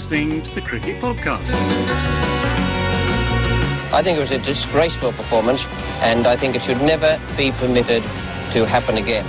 listening to the Cricket Podcast. I think it was a disgraceful performance, and I think it should never be permitted to happen again.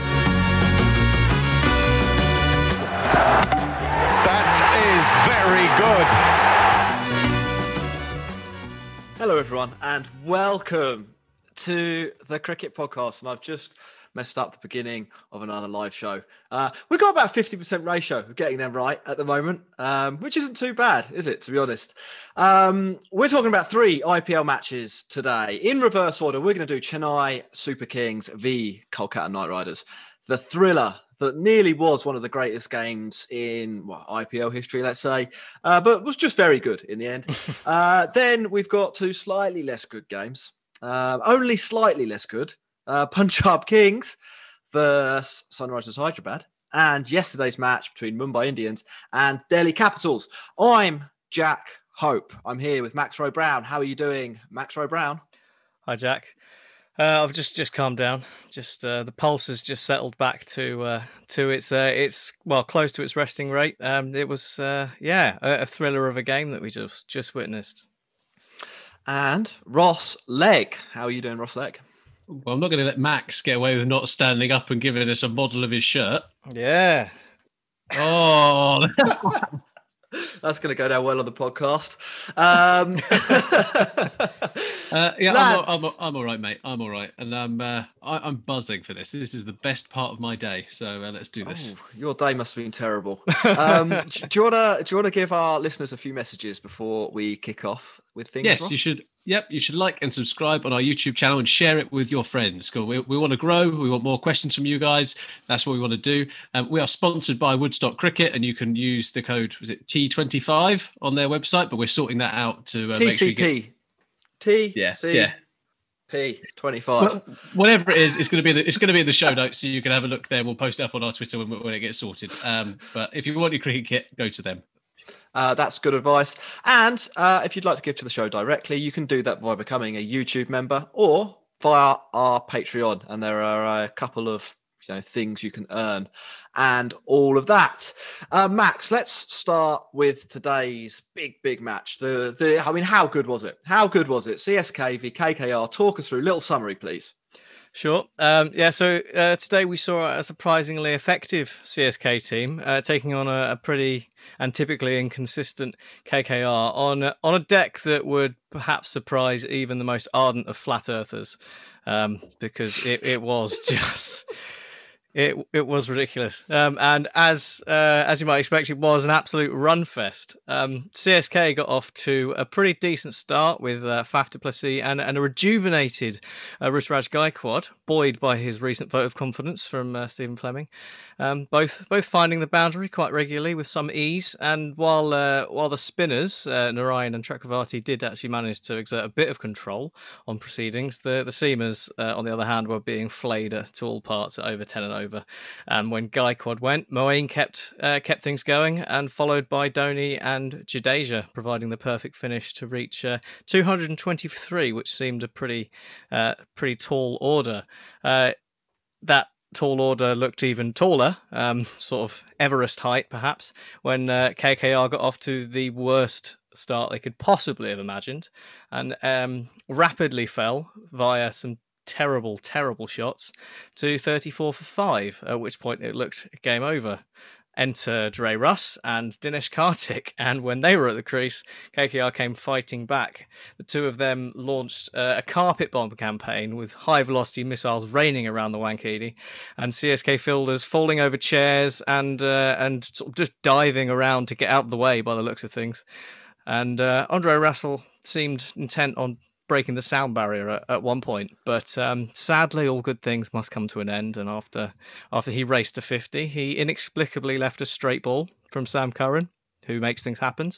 That is very good. Hello everyone and welcome to the Cricket Podcast, and I've just messed up the beginning of another live show. We've got about a 50% ratio of getting them right at the moment, which isn't too bad, is it, to be honest? We're talking about 3 IPL matches today. In reverse order, we're going to do Chennai Super Kings v Kolkata Knight Riders, the thriller that nearly was one of the greatest games in IPL history, let's say, but was just very good in the end. Then we've got 2 slightly less good games, only slightly less good. Punjab Kings versus Sunrisers Hyderabad, and yesterday's match between Mumbai Indians and Delhi Capitals. I'm Jack Hope. I'm here with Max Rowe Brown. How are you doing, Max Rowe Brown? Hi, Jack. I've just calmed down. Just the pulse has just settled back to its close to its resting rate. It was a thriller of a game that we just witnessed. And Ross Legg. How are you doing, Ross Legg? Well, I'm not going to let Max get away with not standing up and giving us a model of his shirt. Yeah. Oh, that's going to go down well on the podcast. I'm all right, mate. I'm all right, and I'm buzzing for this. This is the best part of my day. So let's do this. Oh, your day must have been terrible. Do you want to give our listeners a few messages before we kick off with things? Yes, Ross? you should. Yep, you should like and subscribe on our YouTube channel and share it with your friends. We want to grow. We want more questions from you guys. That's what we want to do. We are sponsored by Woodstock Cricket, and you can use the code, was it T25 on their website, but we're sorting that out to TCP. make sure you get... P25. Well, whatever it is, it's going to be in the show notes, so you can have a look there. We'll post it up on our Twitter when it gets sorted. But if you want your cricket kit, go to them. That's good advice. And if you'd like to give to the show directly, you can do that by becoming a YouTube member or via our Patreon. And there are a couple of things you can earn and all of that. Max, let's start with today's big match. How good was it? CSK v KKR. Talk us through. Little summary, please. Sure. So today we saw a surprisingly effective CSK team taking on a pretty and typically inconsistent KKR on a deck that would perhaps surprise even the most ardent of flat earthers, because it was just... It was ridiculous, and as you might expect, it was an absolute run fest. CSK got off to a pretty decent start with Faf du Plessis and a rejuvenated Ruturaj Gaikwad, buoyed by his recent vote of confidence from Stephen Fleming. Both finding the boundary quite regularly with some ease, and while the spinners Narayan and Chakravarti did actually manage to exert a bit of control on proceedings, the seamers on the other hand were being flayed to all parts at over 10 and over. And when Gaikwad went, Moeen kept things going, and followed by Dhoni and Jadeja, providing the perfect finish to reach 223, which seemed a pretty tall order. That tall order looked even taller, sort of Everest height perhaps, when KKR got off to the worst start they could possibly have imagined, and rapidly fell via some terrible shots to 34 for 5, at which point it looked game over. Enter Dre Russ and Dinesh Karthik, and when they were at the crease, KKR came fighting back. The two of them launched a carpet bomb campaign with high-velocity missiles raining around the Wankhede, and CSK fielders falling over chairs and sort of just diving around to get out of the way by the looks of things. And Andre Russell seemed intent on breaking the sound barrier at one point, but sadly all good things must come to an end, and after he raced to 50, he inexplicably left a straight ball from Sam Curran, who makes things happen,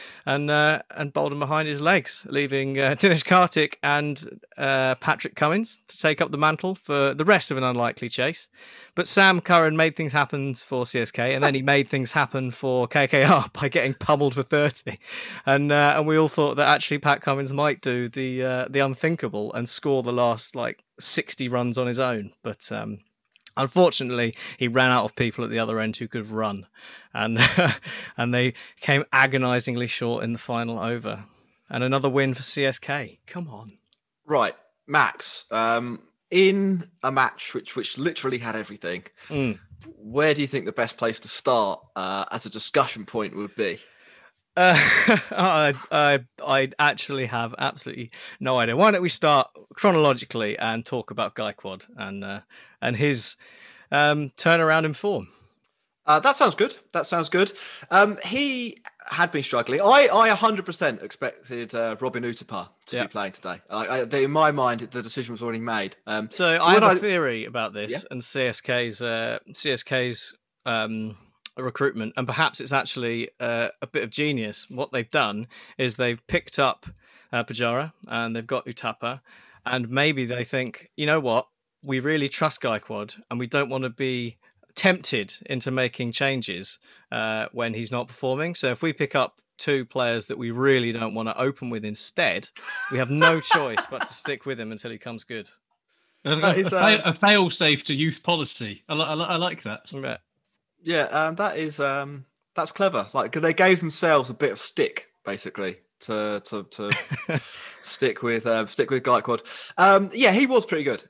and bowled him behind his legs, leaving Dinesh Karthik and Patrick Cummins to take up the mantle for the rest of an unlikely chase. But Sam Curran made things happen for CSK, and then he made things happen for KKR by getting pummeled for 30. And we all thought that actually Pat Cummins might do the unthinkable and score the last 60 runs on his own. But Unfortunately, he ran out of people at the other end who could run, and and they came agonisingly short in the final over. And another win for CSK. Come on. Right, Max. In a match which literally had everything, where do you think the best place to start as a discussion point would be? I actually have absolutely no idea. Why don't we start chronologically and talk about Gaikwad and his turnaround in form? That sounds good. He had been struggling. I 100% expected Robin Utapa to be playing today. In my mind, the decision was already made. So I have a theory about this and CSK's recruitment, and perhaps it's actually a bit of genius. What they've done is they've picked up Pujara and they've got Utapa, and maybe they think, you know what, we really trust Gaikwad and we don't want to be tempted into making changes when he's not performing. So if we pick up two players that we really don't want to open with instead, we have no choice but to stick with him until he comes good. A fail-safe to youth policy. I like that. Yeah, that's clever. Like, they gave themselves a bit of stick, basically, to stick with Gaikwad. He was pretty good.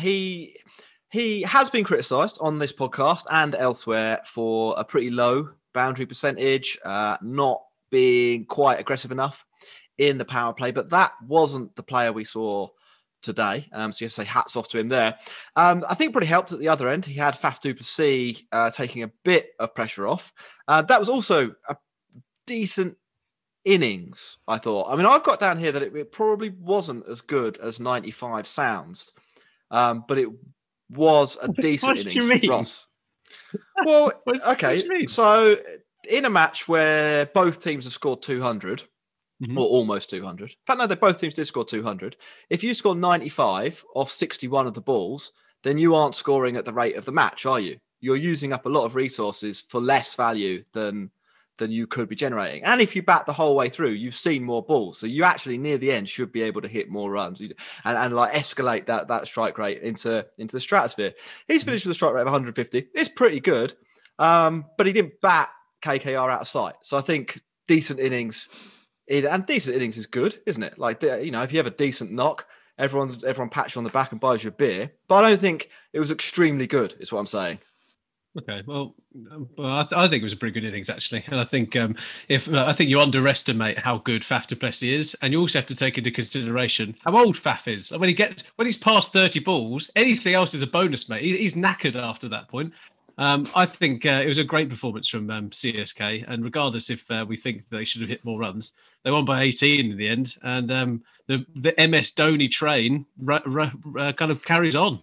He has been criticised on this podcast and elsewhere for a pretty low boundary percentage, not being quite aggressive enough in the power play, but that wasn't the player we saw today. So you have to say hats off to him there. I think pretty helped at the other end. He had Faf du Plessis taking a bit of pressure off. That was also a decent innings, I thought. I mean, I've got down here that it probably wasn't as good as 95 sounds, but it was a decent innings, Ross. Well, okay. So in a match where both teams have scored 200, or almost 200. In fact, no, both teams did score 200. If you score 95 off 61 of the balls, then you aren't scoring at the rate of the match, are you? You're using up a lot of resources for less value than you could be generating. And if you bat the whole way through, you've seen more balls. So you actually, near the end, should be able to hit more runs and like escalate that strike rate into the stratosphere. He's finished with a strike rate of 150. It's pretty good. But he didn't bat KKR out of sight. So I think decent innings... And decent innings is good, isn't it? Like, you know, if you have a decent knock, everyone pats you on the back and buys you a beer. But I don't think it was extremely good, is what I'm saying. Okay, well, I think it was a pretty good innings, actually. And I think I think you underestimate how good Faf du Plessis is, and you also have to take into consideration how old Faf is. And when he's past 30 balls, anything else is a bonus, mate. He's knackered after that point. I think it was a great performance from CSK, and regardless if we think they should have hit more runs, they won by 18 in the end, and the MS Dhoni train kind of carries on.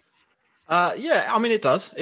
I mean, it does.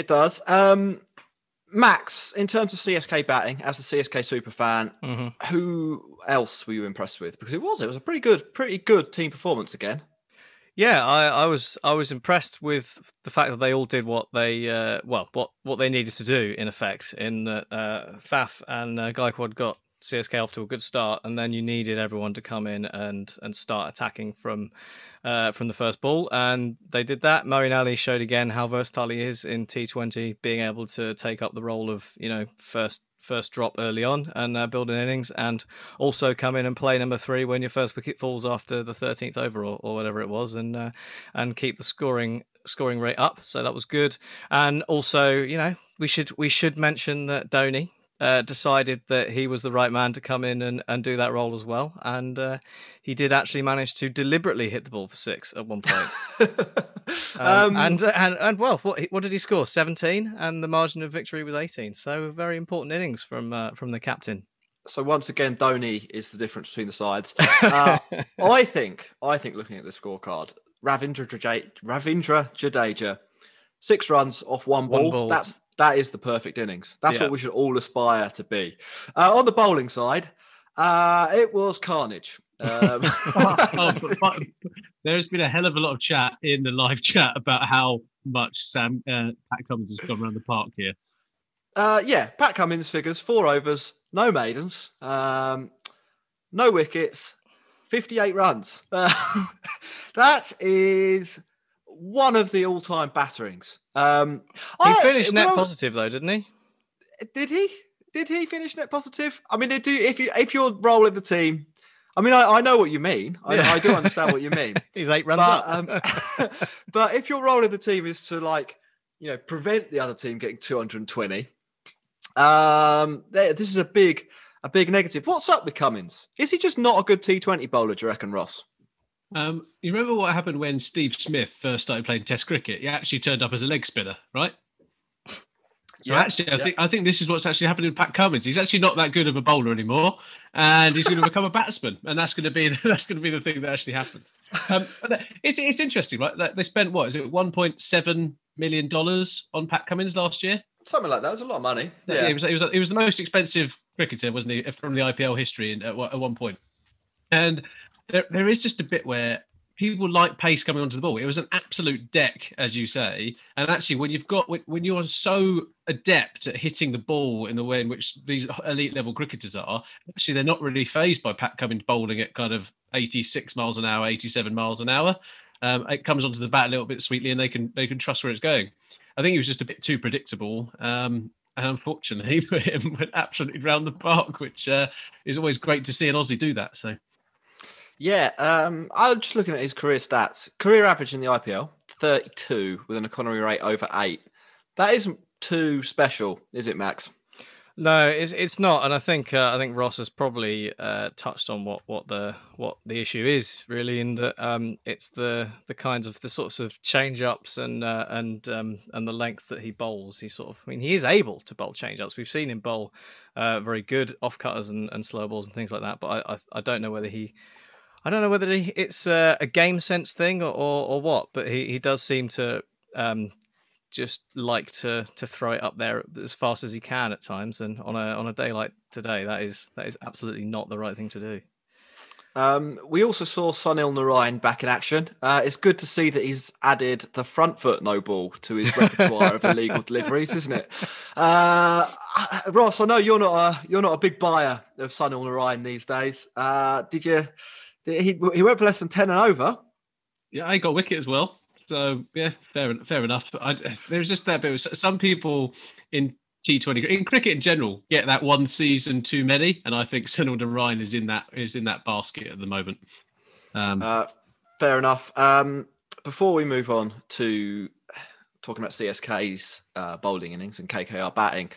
Max, in terms of CSK batting, as a CSK super fan, who else were you impressed with? Because it was a pretty good team performance again. Yeah, I was impressed with the fact that they all did what they what they needed to do, in effect. In that Faf and Gaikwad got CSK off to a good start, and then you needed everyone to come in and start attacking from the first ball, and they did that. Moeen Ali showed again how versatile he is in T20, being able to take up the role of, you know, first drop early on and build an innings, and also come in and play number 3 when your first wicket falls after the 13th over or whatever it was, and keep the scoring rate up. So that was good. And also, you know, we should mention that Dhoni decided that he was the right man to come in and do that role as well, and he did actually manage to deliberately hit the ball for 6 at one point. And well, what did he score? 17, and the margin of victory was 18. So very important innings from the captain. So once again, Dhoni is the difference between the sides. I think looking at the scorecard, Ravindra Jadeja, 6 runs off one ball. That is the perfect innings. That's what we should all aspire to be. On the bowling side, it was carnage. There's been a hell of a lot of chat in the live chat about how much Pat Cummins has gone around the park here. Pat Cummins figures 4 overs, no maidens, no wickets, 58 runs. That is one of the all-time batterings. He finished net positive though, didn't he? Did he? Did he finish net positive? I mean, if you're rolling the team, I mean, I know what you mean. I do understand what you mean. He's 8 runs up. But if your role of the team is to prevent the other team getting 220, this is a big negative. What's up with Cummins? Is he just not a good T20 bowler, do you reckon, Ross? You remember what happened when Steve Smith first started playing Test cricket? He actually turned up as a leg spinner, right? So I think this is what's actually happening with Pat Cummins. He's actually not that good of a bowler anymore, and he's going to become a batsman, and that's going to be the thing that actually happens. It's interesting, right? They spent $1.7 million on Pat Cummins last year. Something like that. That's a lot of money. Yeah, he was the most expensive cricketer, wasn't he, from the IPL history at one point. And there is just a bit where people like pace coming onto the ball. It was an absolute deck, as you say. And actually, when you are so adept at hitting the ball in the way in which these elite level cricketers are, actually they're not really fazed by Pat Cummins bowling at kind of 86 miles an hour, 87 miles an hour. It comes onto the bat a little bit sweetly, and they can trust where it's going. I think he was just a bit too predictable. And unfortunately for him, went absolutely round the park, which is always great to see an Aussie do that. So. Yeah, I was just looking at his career stats. Career average in the IPL, 32 with an economy rate over 8. That isn't too special, is it, Max? No, it's not, and I think Ross has probably touched on what the issue is really, in that it's the kinds of the sorts of change ups and the length that he bowls. He is able to bowl change ups. We've seen him bowl very good off cutters and slow balls and things like that. But I don't know whether it's a game sense thing or what, but he does seem to just like to throw it up there as fast as he can at times, and on a day like today, that is absolutely not the right thing to do. We also saw Sunil Narayan back in action. It's good to see that he's added the front foot no ball to his repertoire of illegal deliveries, isn't it? Ross, I know you're not a big buyer of Sunil Narayan these days. He went for less than 10 and over. Yeah, he got wicket as well. So yeah, fair enough. There's just that bit. Some people in T20, in cricket in general, get that one season too many, and I think Sunil Narayan is in that basket at the moment. Fair enough. Before we move on to talking about CSK's bowling innings and KKR batting,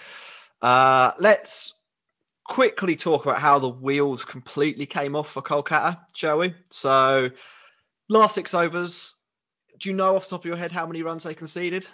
let's quickly talk about how the wheels completely came off for Kolkata, shall we? So, last 6 overs. Do you know off the top of your head how many runs they conceded?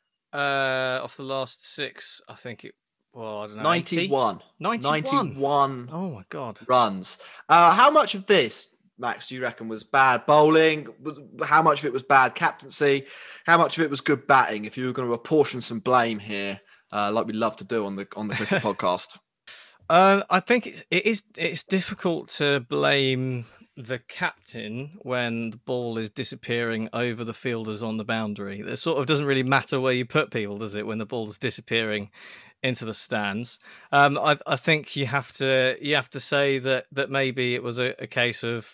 Off the last 6, I think I don't know. 91. 91. Oh my God. Runs. How much of this, Max, do you reckon was bad bowling? How much of it was bad captaincy? How much of it was good batting? If you were going to apportion some blame here, like we love to do on the cricket podcast. I think it's difficult to blame the captain when the ball is disappearing over the fielders on the boundary. It sort of doesn't really matter where you put people, does it, when the ball is disappearing into the stands? I think you have to say that maybe it was a case of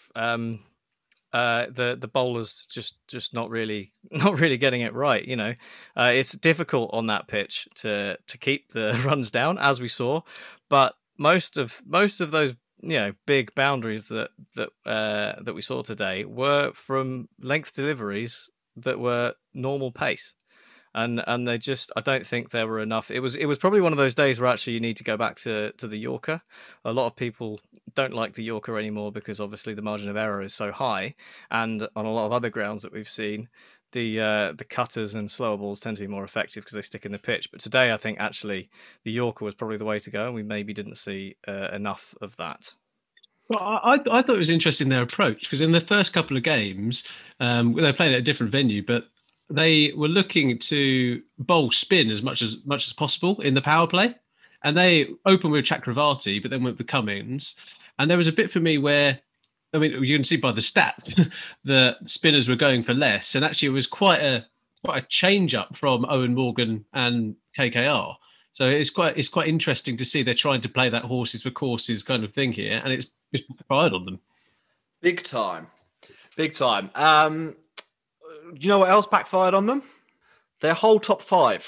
the bowlers just not really getting it right. You know, it's difficult on that pitch to keep the runs down, as we saw, but most of those big boundaries that we saw today were from length deliveries that were normal pace, and they just, I don't think there were enough. It was probably one of those days where actually you need to go back to the Yorker. A lot of people don't like the Yorker anymore because obviously the margin of error is so high, and on a lot of other grounds that we've seen, the cutters and slower balls tend to be more effective because they stick in the pitch. But today, I think actually the Yorker was probably the way to go, and we maybe didn't see enough of that. So I thought it was interesting, their approach, because in the first couple of games, they were playing at a different venue, but they were looking to bowl spin as much as possible in the power play, and they opened with Chakravarti, but then went with Cummins, and there was a bit for me where, I mean, you can see by the stats, the spinners were going for less, and actually it was quite a change up from Owen Morgan and KKR. So it's quite interesting to see they're trying to play that horses for courses kind of thing here, and it's backfired on them. Big time. You know what else backfired on them? their whole top five.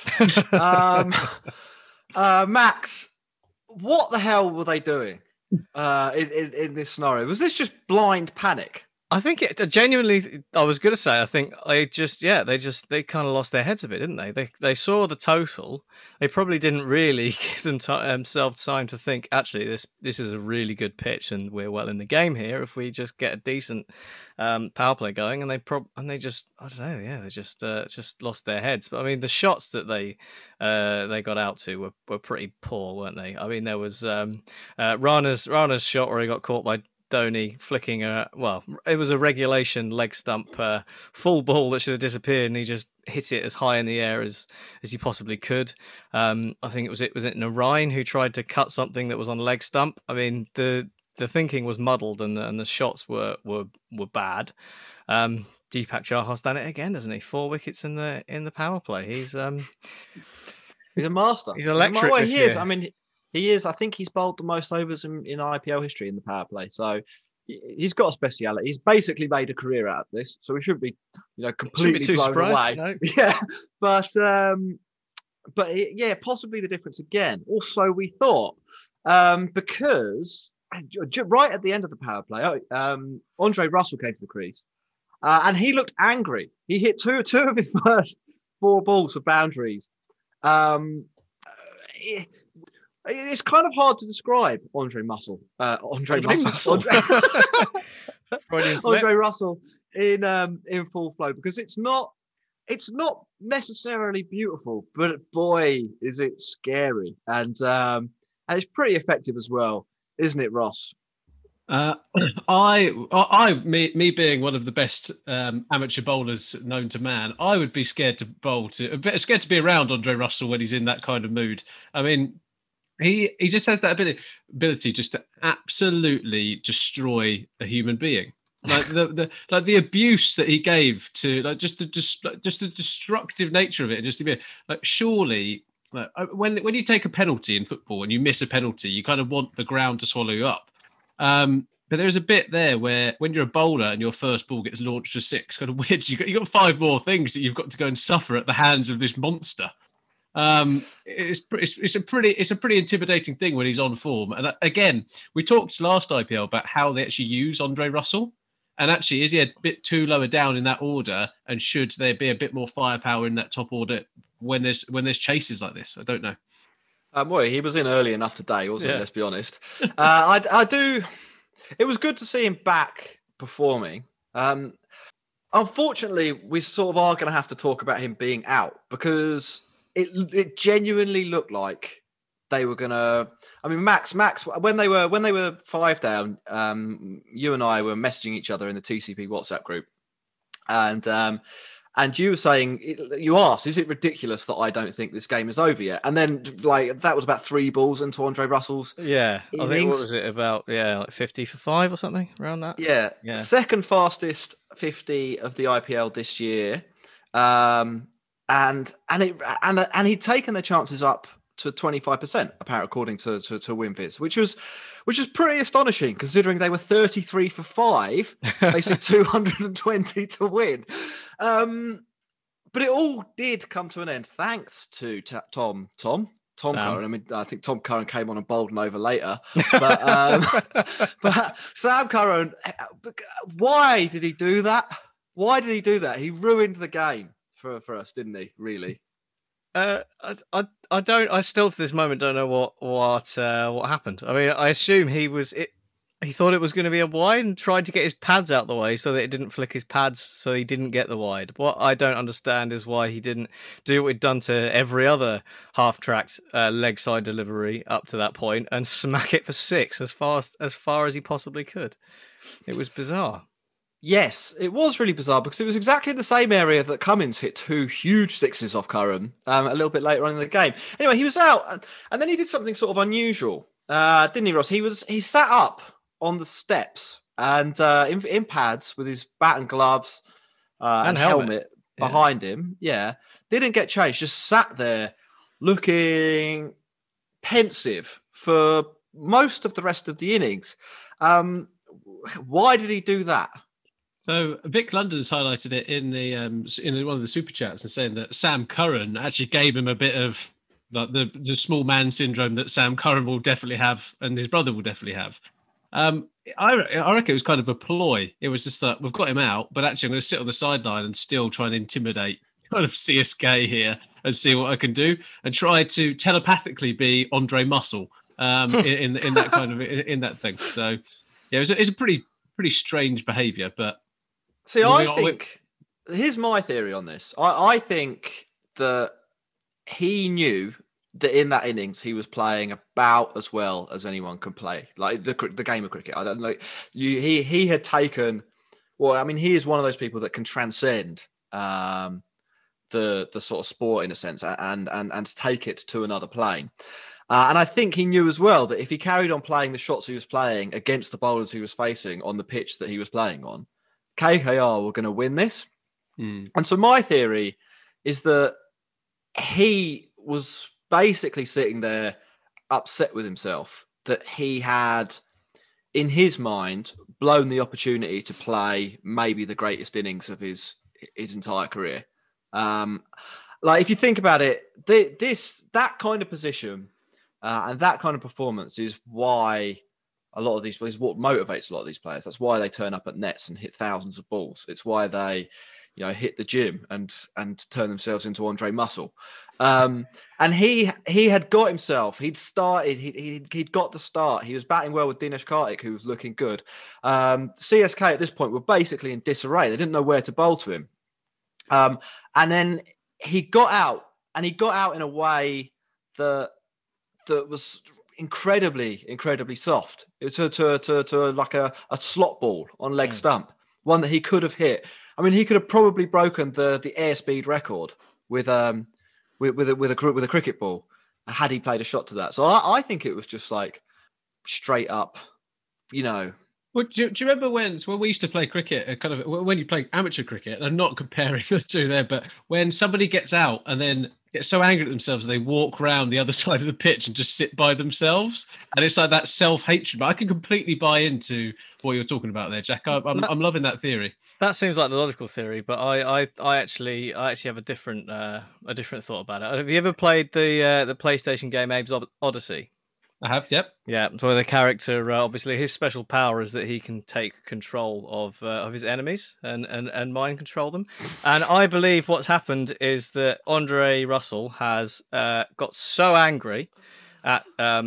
Max, what the hell were they doing in this scenario? Was this just blind panic? I think it genuinely. I was going to say. I think they kind of lost their heads a bit, didn't they? They saw the total. They probably didn't really give themselves time to think. Actually, this is a really good pitch, and we're well in the game here. If we just get a decent power play going, and they just I don't know. Yeah, they just lost their heads. But I mean, the shots that they got out to were pretty poor, weren't they? I mean, there was Rana's shot where he got caught by Dhoni flicking it was a regulation leg stump full ball that should have disappeared, and he just hit it as high in the air as he possibly could. I think it was Narine who tried to cut something that was on leg stump. I mean, the thinking was muddled, and the shots were bad. Deepak Chahar's done it again, doesn't he? 4 wickets in the power play. He's a master. He's electric. Well, he is. I mean, he is. I think he's bowled the most overs in IPL history in the power play. So he's got a speciality. He's basically made a career out of this. So we shouldn't be, completely too blown surprised, away. No. Yeah, but possibly the difference again. Also, we thought because right at the end of the power play, Andre Russell came to the crease, and he looked angry. He hit two of his first 4 balls for boundaries. It's kind of hard to describe Andre Russell in full flow, because it's not necessarily beautiful, but boy, is it scary, and it's pretty effective as well, isn't it, Ross? Me being one of the best amateur bowlers known to man, I would be scared to be around Andre Russell when he's in that kind of mood. I mean, he just has that ability just to absolutely destroy a human being. Like the abuse that he gave to just the destructive nature of it, and just to be like, surely. When you take a penalty in football and you miss a penalty, you kind of want the ground to swallow you up. But there's a bit there where when you're a bowler and your first ball gets launched for 6, kind of weird. You got 5 more things that you've got to go and suffer at the hands of this monster. It's a pretty intimidating thing when he's on form. And again, we talked last IPL about how they actually use Andre Russell. And actually, is he a bit too lower down in that order? And should there be a bit more firepower in that top order when there's chases like this? I don't know. Well, he was in early enough today, wasn't he? Let's be honest. I do. It was good to see him back performing. Unfortunately, we sort of are going to have to talk about him being out, because it genuinely looked like they were going to. I mean, Max, when they were 5 down, you and I were messaging each other in the TCP WhatsApp group, and you were saying, you asked, is it ridiculous that I don't think this game is over yet? And then, that was about 3 balls into Andre Russell's. Yeah, innings. I think, what was it, about, like 50 for 5 or something around that? Yeah. Second fastest 50 of the IPL this year. And he'd taken the chances up to 25%, apparently, according to WinViz, which was pretty astonishing, considering they were 33 for 5, basically 220 to win. But it all did come to an end thanks to Tom Curran. I mean, I think Tom Curran came on and bowled an over later, but Sam Curran, why did he do that? He ruined the game for us, didn't he? Really? I still to this moment don't know what happened. I mean, I assume he thought it was going to be a wide and tried to get his pads out the way so that it didn't flick his pads, so he didn't get the wide. What I don't understand is why he didn't do what he'd done to every other half-tracked leg side delivery up to that point and smack it for 6 as far as he possibly could. It was bizarre. Yes, it was really bizarre, because it was exactly the same area that Cummins hit 2 huge 6s off Curran a little bit later on in the game. Anyway, he was out, and then he did something sort of unusual, didn't he, Ross? He sat up on the steps and in pads with his bat and gloves and helmet behind him. Yeah, didn't get changed, just sat there looking pensive for most of the rest of the innings. Why did he do that? So Vic London's highlighted it in one of the super chats and saying that Sam Curran actually gave him a bit of like the small man syndrome that Sam Curran will definitely have and his brother will definitely have. I reckon it was kind of a ploy. It was just like, we've got him out, but actually I'm going to sit on the sideline and still try and intimidate kind of CSK here and see what I can do and try to telepathically be Andre Muscle in that kind of in that thing. So yeah, it's a pretty strange behaviour, but. See, I think here's my theory on this. I think that he knew that in that innings he was playing about as well as anyone can play, like the game of cricket. I don't know. He had taken. Well, I mean, he is one of those people that can transcend the sort of sport in a sense and take it to another plane. And I think he knew as well that if he carried on playing the shots he was playing against the bowlers he was facing on the pitch that he was playing on, KKR were going to win this. And so my theory is that he was basically sitting there upset with himself that he had, in his mind, blown the opportunity to play maybe the greatest innings of his entire career. Like, if you think about it, that kind of position and that kind of performance is why a lot of these players, what motivates a lot of these players. That's why they turn up at nets and hit thousands of balls. It's why they, hit the gym and turn themselves into Andre Muscle. And he had got himself. He'd started. He'd got the start. He was batting well with Dinesh Karthik, who was looking good. CSK at this point were basically in disarray. They didn't know where to bowl to him. And then he got out, and he got out in a way that was incredibly soft. It was to like a slot ball on leg stump, one that he could have hit. I mean, he could have probably broken the airspeed record with a cricket ball had he played a shot to that. So I think it was just like straight up, Well, do you remember when we used to play cricket, kind of when you play amateur cricket, and I'm not comparing the two there, but when somebody gets out and then gets so angry at themselves, they walk around the other side of the pitch and just sit by themselves. And it's like that self-hatred. But I can completely buy into what you're talking about there, Jack. I'm loving that theory. That seems like the logical theory, but I actually have a different thought about it. Have you ever played the PlayStation game Abe's Odyssey? I have, yep. Yeah, so the character, obviously, his special power is that he can take control of his enemies and mind control them. And I believe what's happened is that Andre Russell has got so angry at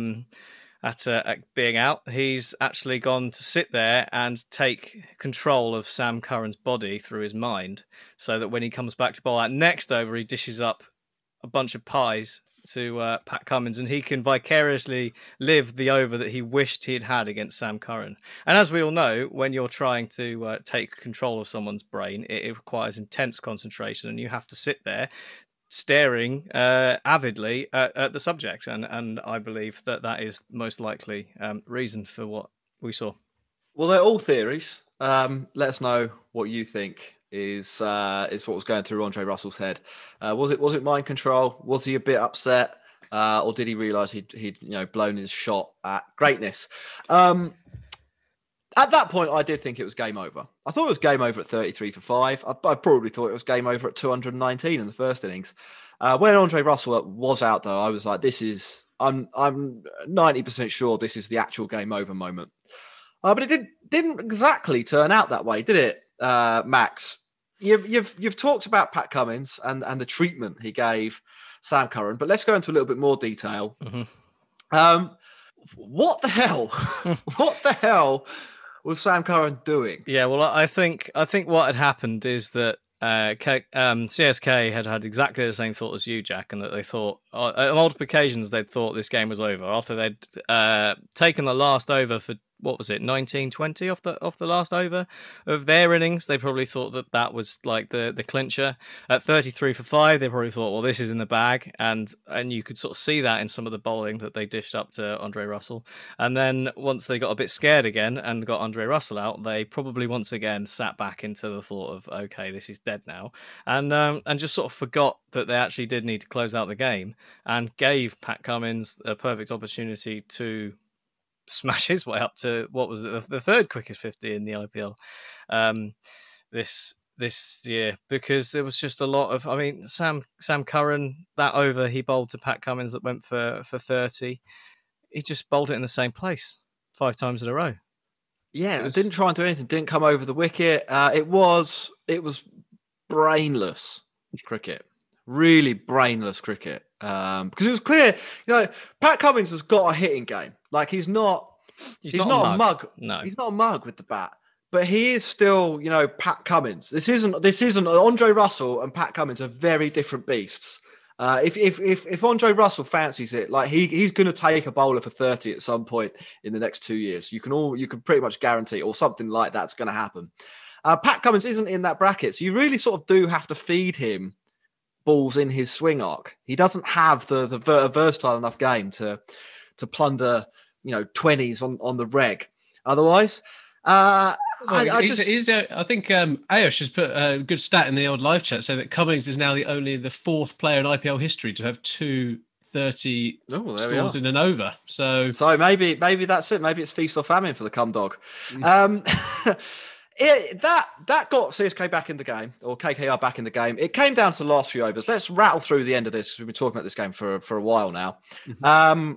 being out, he's actually gone to sit there and take control of Sam Curran's body through his mind, so that when he comes back to bowl out next over, he dishes up a bunch of pies to Pat Cummins, and he can vicariously live the over that he wished he had against Sam Curran. And as we all know, when you're trying to take control of someone's brain, it requires intense concentration, and you have to sit there staring avidly at the subject. And I believe that is most likely reason for what we saw. Well, they're all theories. Let us know what you think is what was going through Andre Russell's head. Was it mind control? Was he a bit upset, or did he realise he'd blown his shot at greatness? At that point, I did think it was game over. I thought it was game over at 33 for 5. I probably thought it was game over at 219 in the first innings. When Andre Russell was out, though, I was like, I'm 90% sure this is the actual game over moment. But it didn't exactly turn out that way, did it, Max? You've talked about Pat Cummins and the treatment he gave Sam Curran, but let's go into a little bit more detail. Mm-hmm. What the hell? What the hell was Sam Curran doing? Yeah, well, I think what had happened is that CSK had exactly the same thought as you, Jack, and that they thought on multiple occasions they'd thought this game was over after they'd taken the last over for. What was it, 19-20 off the last over of their innings? They probably thought that was like the clincher. At 33 for 5, they probably thought, well, this is in the bag, and you could sort of see that in some of the bowling that they dished up to Andre Russell. And then once they got a bit scared again and got Andre Russell out, they probably once again sat back into the thought of, okay, this is dead now, and just sort of forgot that they actually did need to close out the game, and gave Pat Cummins a perfect opportunity to smash his way up to what was it, the third quickest 50 in the IPL. this year, because there was just a lot of. I mean, Sam Curran, that over he bowled to Pat Cummins that went for 30. He just bowled it in the same place 5 times in a row. Yeah, didn't try and do anything. Didn't come over the wicket. It was brainless cricket. Really brainless cricket. Because it was clear, Pat Cummins has got a hitting game. Like he's not a mug. No, he's not a mug with the bat. But he is still, Pat Cummins. This isn't Andre Russell and Pat Cummins are very different beasts. If Andre Russell fancies it, like he's going to take a bowler for 30 at some point in the next 2 years. You can pretty much guarantee, or something like that's going to happen. Pat Cummins isn't in that bracket, so you really sort of do have to feed him balls in his swing arc. He doesn't have the versatile enough game to plunder 20s on the reg. Otherwise, I think Ayush has put a good stat in the old live chat, saying that Cummins is now the fourth player in IPL history to have 230 scores in an over. So maybe that's it. Maybe it's feast or famine for the cum dog. That got CSK back in the game, or KKR back in the game. It came down to the last few overs. Let's rattle through the end of this, because we've been talking about this game for a while now. Mm-hmm.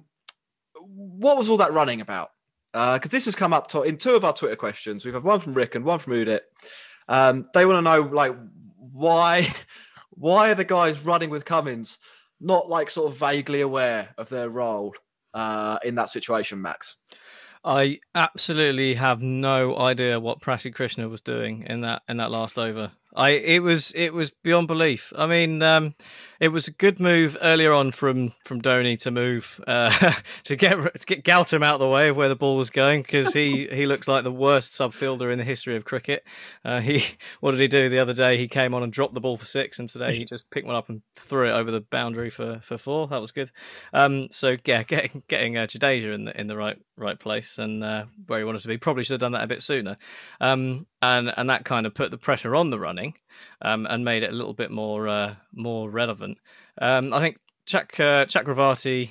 What was all that running about? Because this has come up in 2 of our Twitter questions. We've had one from Rick and one from Udit. They want to know, like, why are the guys running with Cummins not like sort of vaguely aware of their role in that situation, Max? I absolutely have no idea what Prasid Krishna was doing in that last over. It was beyond belief. I mean, it was a good move earlier on from Dhoni to move to get Gautam out of the way of where the ball was going, because he looks like the worst subfielder in the history of cricket. What did he do the other day? He came on and dropped the ball for 6, and today he just picked one up and threw it over the boundary for 4. That was good. So yeah, getting Jadeja in the right place and where he wanted to be. Probably should have done that a bit sooner. And that kind of put the pressure on the running, and made it a little bit more relevant. I think Chakravarti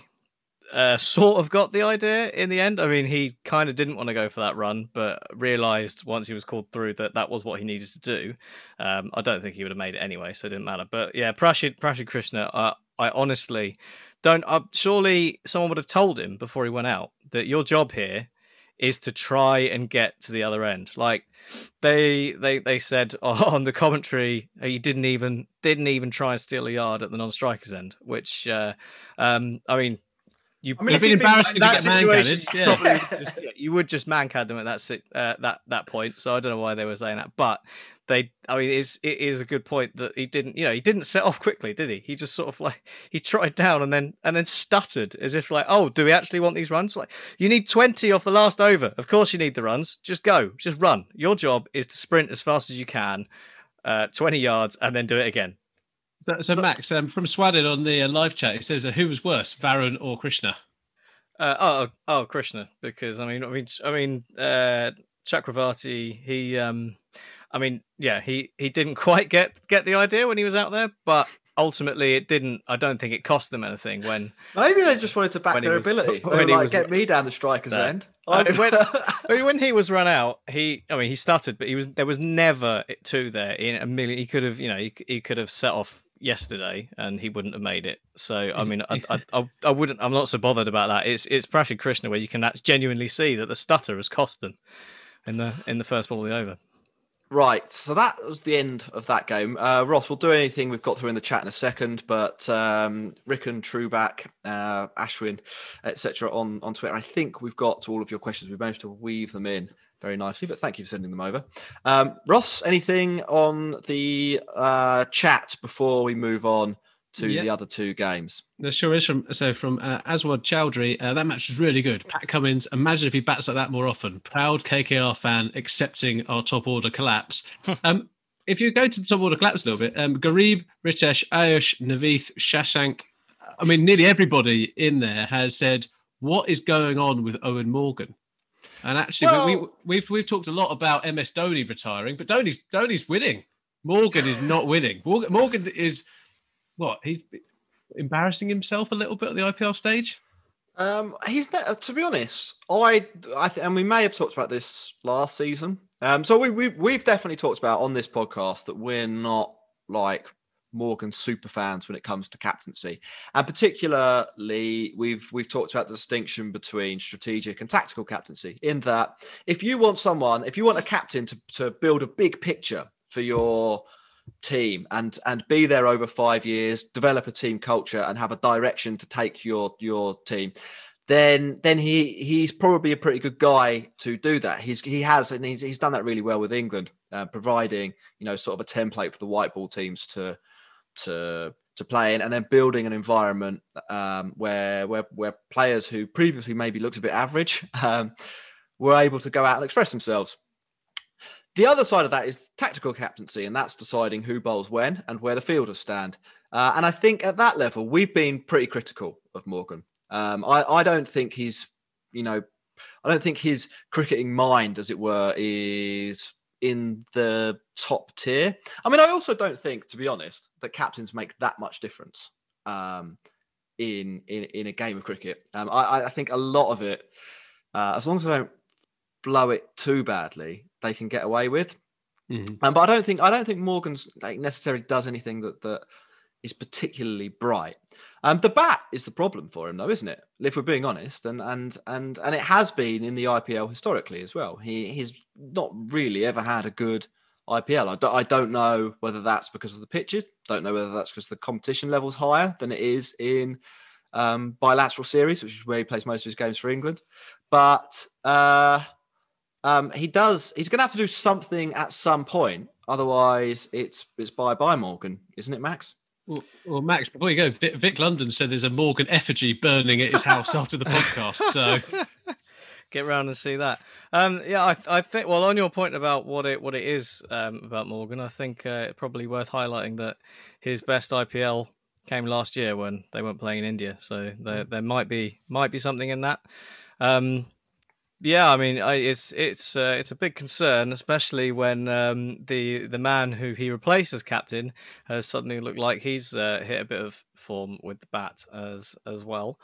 sort of got the idea in the end. I mean, he kind of didn't want to go for that run, but realised once he was called through that was what he needed to do. I don't think he would have made it anyway, so it didn't matter. But yeah, Prasid Krishna, I honestly don't. Surely someone would have told him before he went out that your job here is to try and get to the other end. Like they said on the commentary, he didn't even try and steal a yard at the non-strikers end, which I mean, it'd been embarrassing to get man-cadded. You would just man-cad them at that point. So I don't know why they were saying that, but it is a good point that he didn't set off quickly, did he? He just sort of like he trotted down and then stuttered as if like, oh, do we actually want these runs? Like, you need 20 off the last over. Of course you need the runs. Just go, just run. Your job is to sprint as fast as you can, 20 yards, and then do it again. So Max, from Swadin on the live chat, it says who was worse, Varun or Krishna? Krishna, because I mean, Chakravarti, he didn't quite get the idea when he was out there, but ultimately it didn't. I don't think it cost them anything when. Maybe they just wanted to back their ability. Get me down the striker's end. When he was run out, he stuttered, but there was never 2 there in a million. He could have, he could have set off yesterday and he wouldn't have made it. So I mean, I wouldn't. I'm not so bothered about that. It's Prasid Krishna where you can genuinely see that the stutter has cost them in the first ball of the over. Right, so that was the end of that game. Ross, we'll do anything we've got through in the chat in a second, but Rickon, Trueback, Ashwin, etc. on Twitter. I think we've got to all of your questions. We've managed to weave them in very nicely, but thank you for sending them over. Ross, anything on the chat before we move on to the other 2 games? There sure is. From Aswad Chowdhury, that match was really good. Pat Cummins, imagine if he bats like that more often. Proud KKR fan accepting our top order collapse. If you go to the top order collapse a little bit, Garib, Ritesh, Ayush, Navith, Shashank, I mean, nearly everybody in there has said, what is going on with Owen Morgan? And actually, we've talked a lot about MS Dhoni retiring, but Dhoni's winning. Morgan is not winning. Morgan is... What, he's embarrassing himself a little bit at the IPL stage? He's not, to be honest, and we may have talked about this last season. So we've definitely talked about on this podcast that we're not like Morgan super fans when it comes to captaincy, and particularly we've talked about the distinction between strategic and tactical captaincy. In that, if you want a captain to build a big picture for your team and be there over 5 years, develop a team culture, and have a direction to take your team, then he's probably a pretty good guy to do that. He's done that really well with England, providing sort of a template for the white ball teams to play in, and then building an environment where players who previously maybe looked a bit average were able to go out and express themselves. The other side of that is tactical captaincy, and that's deciding who bowls when and where the fielders stand. And I think at that level, we've been pretty critical of Morgan. I don't think his cricketing mind, as it were, is in the top tier. I mean, I also don't think, to be honest, that captains make that much difference in a game of cricket. I think a lot of it, as long as I don't blow it too badly, they can get away with. Mm-hmm. But I don't think Morgan's necessarily does anything that is particularly bright. The bat is the problem for him, though, isn't it? If we're being honest, and it has been in the IPL historically as well. He's not really ever had a good IPL. I don't know whether that's because of the pitches. Don't know whether that's because the competition level's higher than it is in bilateral series, which is where he plays most of his games for England. But he's going to have to do something at some point. Otherwise, it's bye-bye Morgan, isn't it, Max? Well, Max, before you go, Vic London said there's a Morgan effigy burning at his house after the podcast. So get round and see that. I think. Well, on your point about what it is about Morgan, I think it's probably worth highlighting that his best IPL came last year when they weren't playing in India. So there might be something in that. Yeah, I mean, it's a big concern, especially when the man who he replaced as captain has suddenly looked like he's hit a bit of form with the bat as well.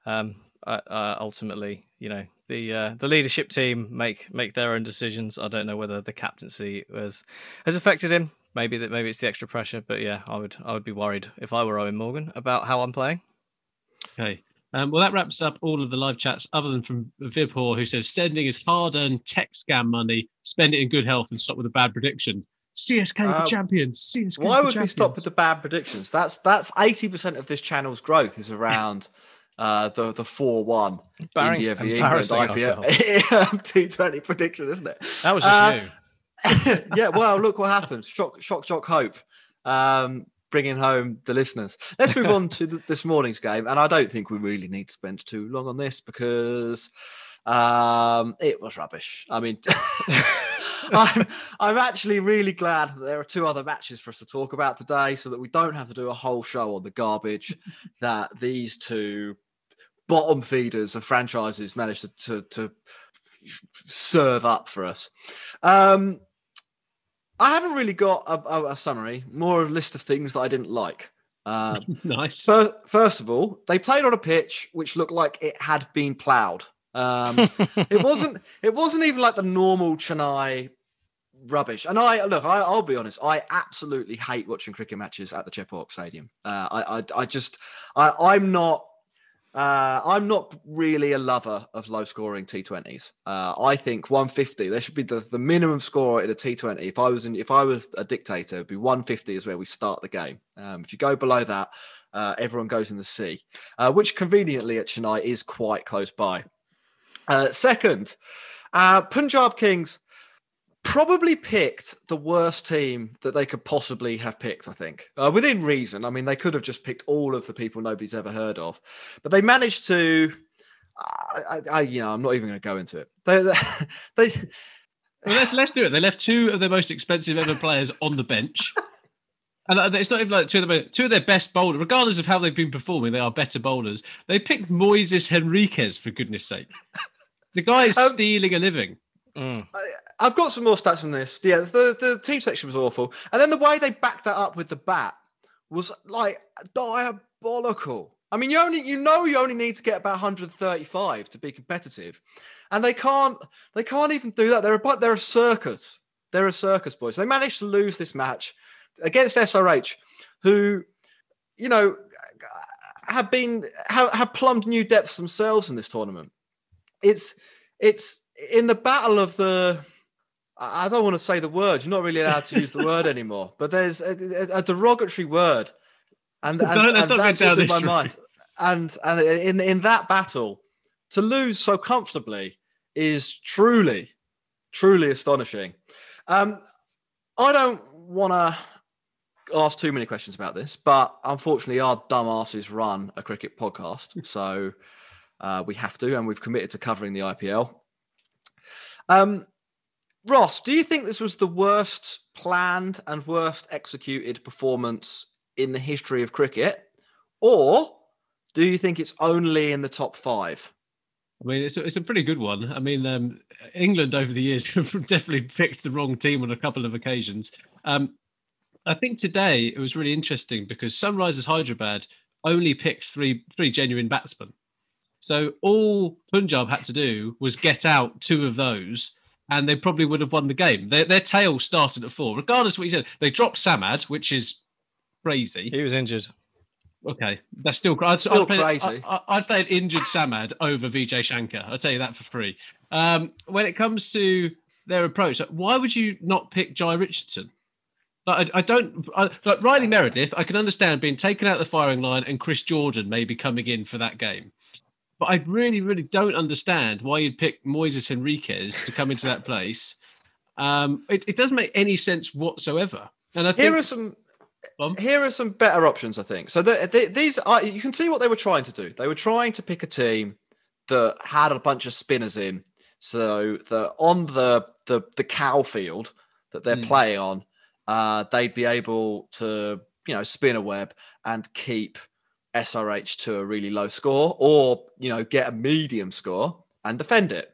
Ultimately, the leadership team make their own decisions. I don't know whether the captaincy has affected him. Maybe it's the extra pressure, but yeah, I would be worried if I were Eoin Morgan about how I'm playing. Okay. Well, that wraps up all of the live chats, other than from Vibhor, who says, sending his hard-earned tech scam money, spend it in good health and stop with the bad predictions. CSK the champions. CSK. Why would we stop with the bad predictions? That's 80% of this channel's growth is around the 4-1 India v England T20 prediction, isn't it? That was just you. Yeah. Well, look what happened. Shock, hope. Bringing home the listeners. Let's move on to this morning's game, and I don't think we really need to spend too long on this because it was rubbish. I mean, I'm actually really glad that there are two other matches for us to talk about today, so that we don't have to do a whole show on the garbage that these two bottom feeders of franchises managed to serve up for us. I haven't really got a summary, more a list of things that I didn't like. Nice. First of all, they played on a pitch which looked like it had been ploughed. It wasn't even like the normal Chennai rubbish. And I'll be honest, I absolutely hate watching cricket matches at the Chepauk Stadium. I'm not really a lover of low-scoring T20s. I think 150. There should be the minimum score in a T20. If I was a dictator, it'd be 150 is where we start the game. If you go below that, everyone goes in the sea, which conveniently at Chennai is quite close by. Second, Punjab Kings probably picked the worst team that they could possibly have picked, I think. Within reason. I mean, they could have just picked all of the people nobody's ever heard of. But they managed to... I'm not even going to go into it. Let's do it. They left two of their most expensive ever players on the bench. And it's not even like two of their best bowlers. Regardless of how they've been performing, they are better bowlers. They picked Moises Henriques, for goodness sake. The guy is stealing a living. I've got some more stats on this. Yeah, the team section was awful. And then the way they backed that up with the bat was like diabolical. I mean, you only need to get about 135 to be competitive, and they can't even do that. They're a circus. They're a circus, boys. They managed to lose this match against SRH, who, you know, have plumbed new depths themselves in this tournament. It's in the battle of the. I don't want to say the word. You're not really allowed to use the word anymore. But there's a derogatory word, and that's what's in my mind. And in that battle, to lose so comfortably is truly astonishing. I don't want to ask too many questions about this, but unfortunately, our dumbasses run a cricket podcast, so we have to, and we've committed to covering the IPL. Ross, do you think this was the worst planned and worst executed performance in the history of cricket? Or do you think it's only in the top 5? I mean, it's a pretty good one. I mean, England over the years have definitely picked the wrong team on a couple of occasions. I think today it was really interesting because Sunrisers Hyderabad only picked three genuine batsmen. So all Punjab had to do was get out 2 of those, and they probably would have won the game. Their tail started at 4. Regardless of what you said, they dropped Samad, which is crazy. He was injured. Okay, that's still crazy. I'd play an injured Samad over Vijay Shankar. I'll tell you that for free. When it comes to their approach, why would you not pick Jai Richardson? Like Riley Meredith, I can understand being taken out of the firing line and Chris Jordan maybe coming in for that game. But I really, really don't understand why you'd pick Moises Henriques to come into that place. It doesn't make any sense whatsoever. And I think here are some better options, I think. So these are, you can see what they were trying to do. They were trying to pick a team that had a bunch of spinners in, so that on the cow field that they're playing on, they'd be able to, you know, spin a web and keep SRH to a really low score, or, you know, get a medium score and defend it.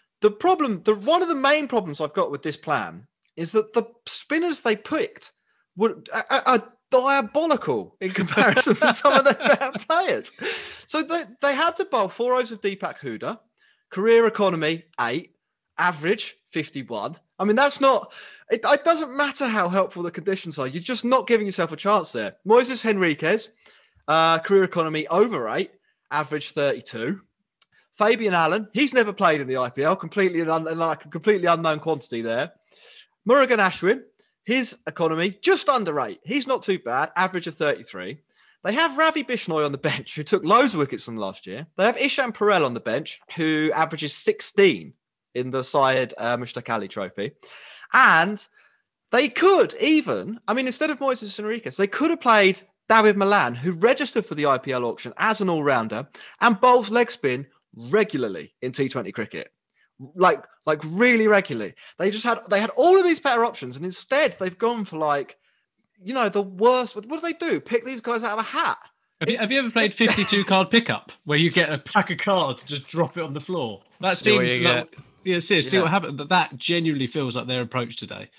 One of the main problems I've got with this plan is that the spinners they picked are diabolical in comparison to some of their better players. So they had to bowl 4 overs of Deepak Huda, career economy 8, average 51. I mean, that's not. It doesn't matter how helpful the conditions are. You're just not giving yourself a chance there. Moises Henriques. Career economy over 8, average 32. Fabian Allen, he's never played in the IPL, completely unknown quantity there. Murugan Ashwin, his economy just under 8. He's not too bad, average of 33. They have Ravi Bishnoi on the bench, who took loads of wickets from last year. They have Ishan Perel on the bench, who averages 16 in the Syed Mushtaq Ali Trophy. And they could even, I mean, instead of Moises Henriques, they could have played David Malan, who registered for the IPL auction as an all-rounder and bowls leg spin regularly in T20 cricket, like really regularly. They had all of these better options, and instead they've gone for, like, you know, the worst. What do they do? Pick these guys out of a hat? Have you ever played 52 card pickup, where you get a pack of cards, just drop it on the floor? That seems see what happened. That genuinely feels like their approach today.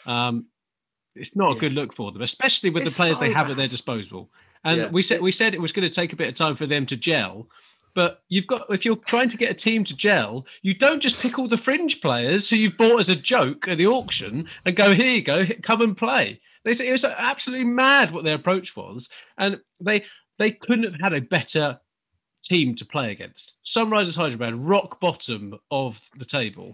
It's not a good look for them, especially with the players they have at their disposal. And we said it was going to take a bit of time for them to gel. But if you're trying to get a team to gel, you don't just pick all the fringe players who you've bought as a joke at the auction and go, here you go, come and play. They said it was absolutely mad what their approach was. And they couldn't have had a better team to play against. Sunrisers Hyderabad, rock bottom of the table.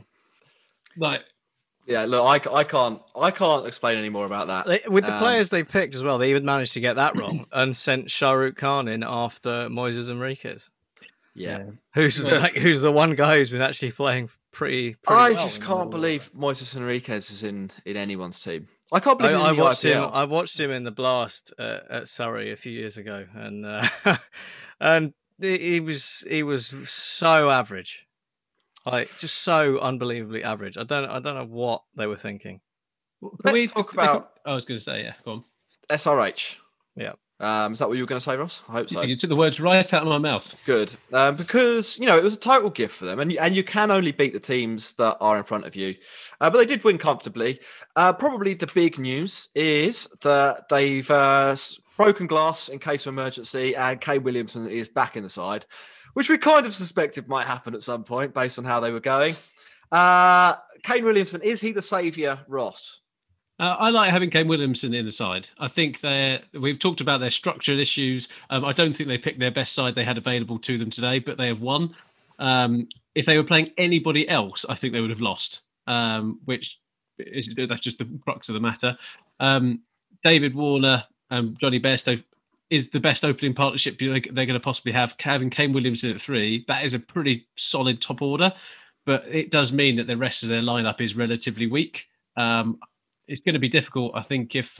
Yeah, look, I can't explain any more about that. With the players they picked as well, they even managed to get that wrong and sent Shah Rukh Khan in after Moises Henriques. Yeah. Who's the one guy who's been actually playing pretty I well just can't believe Moises Henriques is in anyone's team. I can't believe I watched him in the Blast at Surrey a few years ago, and and he was so average. Like, just so unbelievably average. I don't know what they were thinking. Let's talk about. I was going to say, go on. SRH. Yeah. Is that what you were going to say, Ross? I hope so. You took the words right out of my mouth. Good. Because, you know, it was a total gift for them. And you can only beat the teams that are in front of you. But they did win comfortably. Probably the big news is that they've broken glass in case of emergency, and Kane Williamson is back in the side, which we kind of suspected might happen at some point based on how they were going. Kane Williamson, is he the saviour, Ross? I like having Kane Williamson in the side. I think we've talked about their structural issues. I don't think they picked their best side they had available to them today, but they have won. If they were playing anybody else, I think they would have lost, that's just the crux of the matter. David Warner and Johnny Bairstow is the best opening partnership they're going to possibly have. Having Kane Williamson at 3, that is a pretty solid top order, but it does mean that the rest of their lineup is relatively weak. It's going to be difficult, I think, if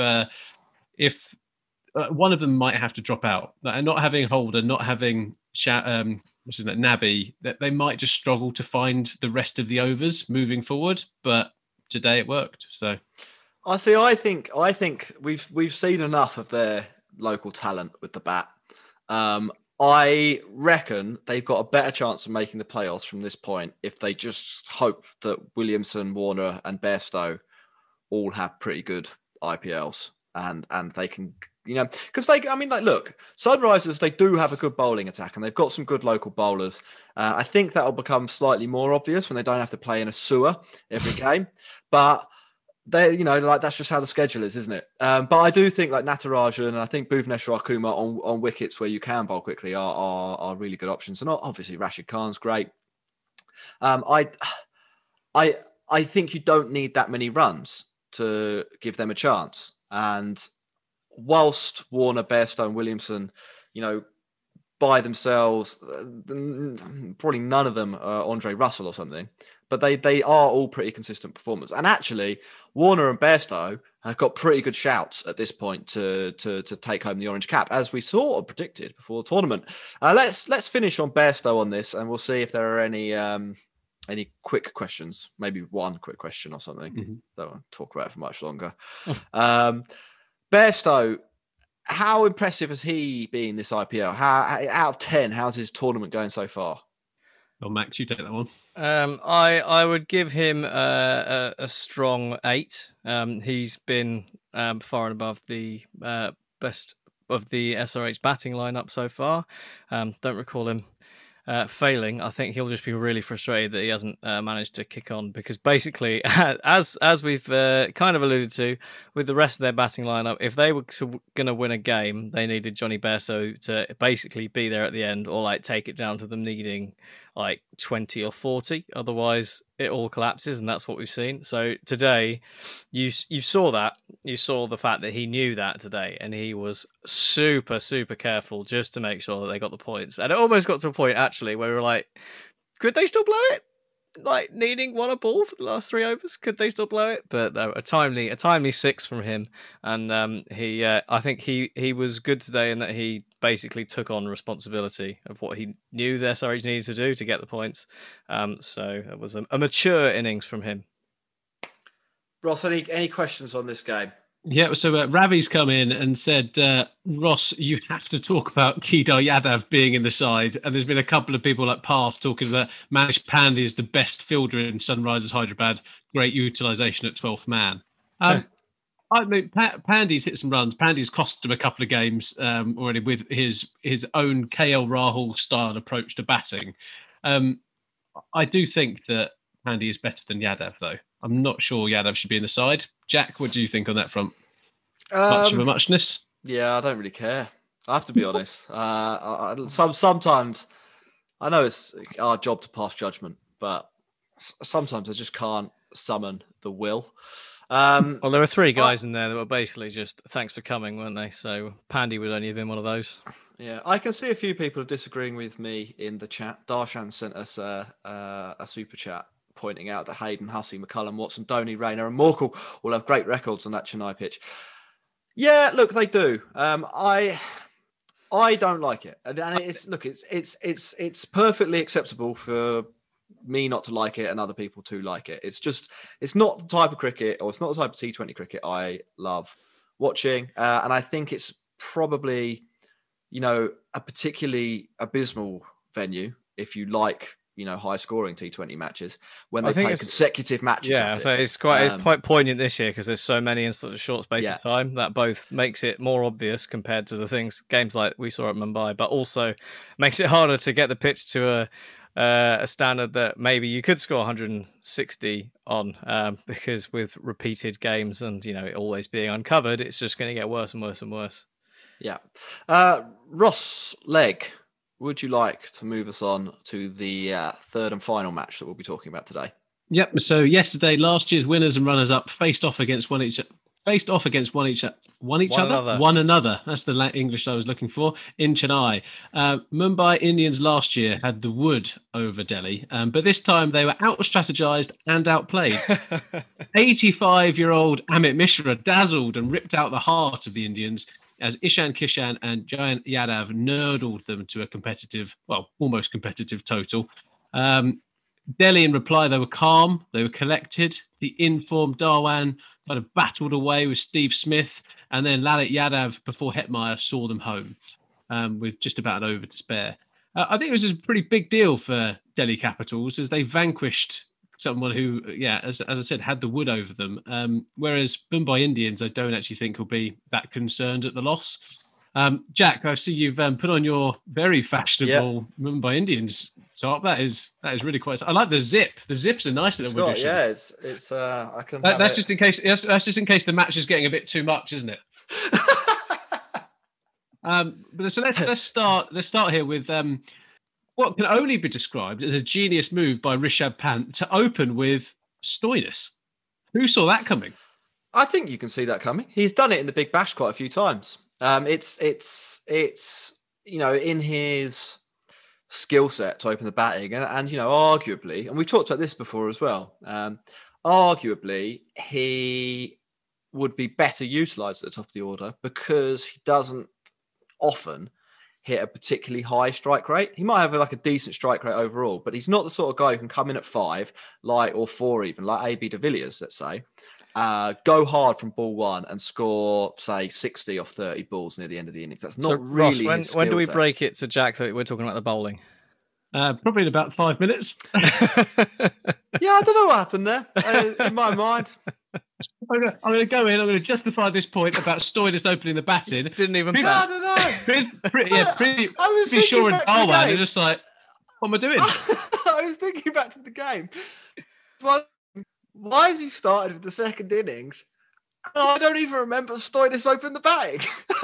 one of them might have to drop out. And not having Holder, not having Naby, that they might just struggle to find the rest of the overs moving forward. But today it worked. So I think we've seen enough of their local talent with the bat. I reckon they've got a better chance of making the playoffs from this point if they just hope that Williamson, Warner, and Bairstow all have pretty good IPLs and they can, because look, Sunrisers, they do have a good bowling attack and they've got some good local bowlers. I think that'll become slightly more obvious when they don't have to play in a sewer every game, but they, that's just how the schedule is, isn't it? But I do think Natarajan and I think Bhuvneshwar Kumar on wickets where you can bowl quickly are really good options. And obviously Rashid Khan's great. I think you don't need that many runs to give them a chance. And whilst Warner, Bairstow and Williamson, by themselves, probably none of them are Andre Russell or something, but they are all pretty consistent performers. And actually, Warner and Bairstow have got pretty good shouts at this point to take home the orange cap, as we sort of predicted before the tournament. Let's finish on Bairstow on this, and we'll see if there are any quick questions, maybe one quick question or something. Mm-hmm. Don't want to talk about it for much longer. Bairstow, how impressive has he been this IPL? How out of 10, how's his tournament going so far? Well, Max, you take that one. I would give him a strong 8. He's been far and above the best of the SRH batting lineup so far. Don't recall him failing. I think he'll just be really frustrated that he hasn't managed to kick on, because basically, as we've kind of alluded to, with the rest of their batting lineup, if they were going to win a game, they needed Johnny Bairstow to basically be there at the end, or take it down to them needing 20 or 40. Otherwise, it all collapses, and that's what we've seen. So today, you saw that. You saw the fact that he knew that today, and he was super, super careful just to make sure that they got the points. And it almost got to a point, actually, where we were like, could they still blow it? Needing one a ball for the last 3 overs, could they still blow it? But no, a timely 6 from him, and I think he was good today in that he basically took on responsibility of what he knew the SRH needed to do to get the points. So it was a mature innings from him. Ross, any questions on this game? Yeah, so Ravi's come in and said, Ross, you have to talk about Kedar Yadav being in the side. And there's been a couple of people like Parth talking about Manish Pandey is the best fielder in Sunrisers Hyderabad. Great utilisation at 12th man. I mean, Pandey's hit some runs. Pandey's cost him a couple of games already with his own KL Rahul style approach to batting. I do think that Pandey is better than Yadav, though. I'm not sure Yadav should be in the side. Jack, what do you think on that front? Much of a muchness? Yeah, I don't really care. I have to be honest. Sometimes I know it's our job to pass judgment, but sometimes I just can't summon the will. Well, there were 3 guys in there that were basically just thanks for coming, weren't they? So Pandey would only have been one of those. Yeah, I can see a few people disagreeing with me in the chat. Darshan sent us a super chat pointing out that Hayden, Hussey, McCullum, Watson, Dhoni, Rayner and Morkel all have great records on that Chennai pitch. Yeah, look, they do. I don't like it, and it's perfectly acceptable for me not to like it and other people to like it. It's not the type of cricket, or it's not the type of T20 cricket I love watching, and I think it's probably a particularly abysmal venue if you like high scoring T20 matches when I they think play it's- consecutive matches. Yeah, at so it. it's quite poignant this year because there's so many in such a short space Yeah. of time that both makes it more obvious compared to the games like we saw at Mumbai, but also makes it harder to get the pitch to a standard that maybe you could score 160 on, because with repeated games and it always being uncovered, it's just going to get worse and worse and worse. Yeah. Ross Legg, would you like to move us on to the third and final match that we'll be talking about today? Yep. So yesterday, last year's winners and runners-up faced off against one another. That's the English I was looking for in Chennai. Mumbai Indians last year had the wood over Delhi, but this time they were out-strategized and outplayed. 85-year-old Amit Mishra dazzled and ripped out the heart of the Indians as Ishan Kishan and Jayant Yadav nurdled them to a almost competitive total. Delhi, in reply, they were calm, they were collected. The informed Dhawan kind of battled away with Steve Smith, and then Lalit Yadav before Hetmeyer saw them home with just about an over to spare. I think it was a pretty big deal for Delhi Capitals as they vanquished someone who, as I said, had the wood over them. Whereas Mumbai Indians, I don't actually think will be that concerned at the loss. Jack, I see you've put on your very fashionable Mumbai Indians top. That is really quite. I like the zip. The zip's a nice little addition. Yeah, it's. I can. That's just in case. That's just in case the match is getting a bit too much, isn't it? But so let's start. Let's start here with what can only be described as a genius move by Rishabh Pant to open with Stoinis. Who saw that coming? I think you can see that coming. He's done it in the Big Bash quite a few times. It's in his skill set to open the batting and arguably, and we've talked about this before as well, arguably he would be better utilised at the top of the order because he doesn't often hit a particularly high strike rate. He might have a decent strike rate overall, but he's not the sort of guy who can come in at 5 or 4 even, like AB de Villiers, let's say, go hard from ball one and score, say, 60 off 30 balls near the end of the innings. That's not really Ross, his when do we skill set. break it to Jack that we're talking about the bowling? Probably in about 5 minutes. Yeah, I don't know what happened there. In my mind. I'm going to go in. I'm going to justify this point about Stoinis opening the batting. Didn't even. I don't know. Pretty sure in Darwan, you're just like, what am I doing? I was thinking back to the game. But why has he started with the second innings? I don't even remember Stoinis opening the batting.